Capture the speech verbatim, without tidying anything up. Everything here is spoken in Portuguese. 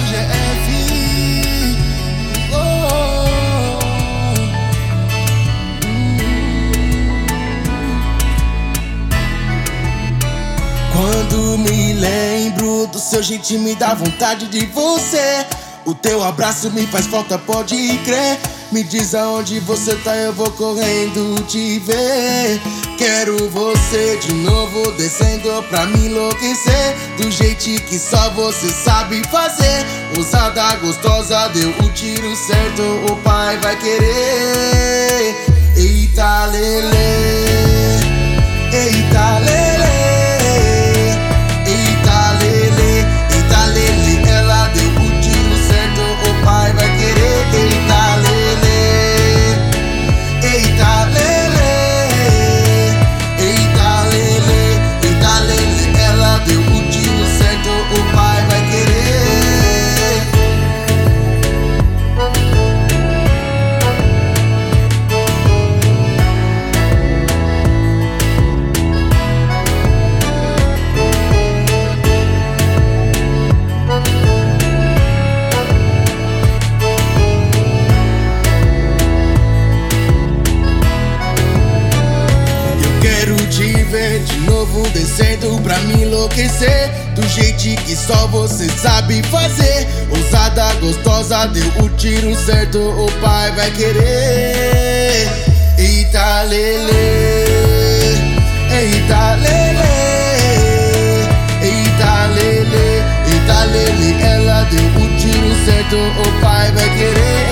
G F. Oh, quando me lembro do seu jeito me dá vontade de você. O teu abraço me faz falta, pode crer. Me diz aonde você tá, eu vou correndo te ver. Quero você de novo descendo pra me enlouquecer, do jeito que só você sabe fazer. Ousada, gostosa, deu o tiro certo, o pai vai querer. Eita lele, eita lele, eita lele, eita lele. Ela deu o tiro certo, o pai vai querer. Eita lele, eita lele, eita lele, eita lele. Ela deu o tiro certo, o pai vai querer. Quero te ver de novo descendo pra me enlouquecer, do jeito que só você sabe fazer. Ousada, gostosa, deu o tiro certo, o pai vai querer. Eita lele, eita lele, eita lele, eita lele. Ela deu o tiro certo, o pai vai querer.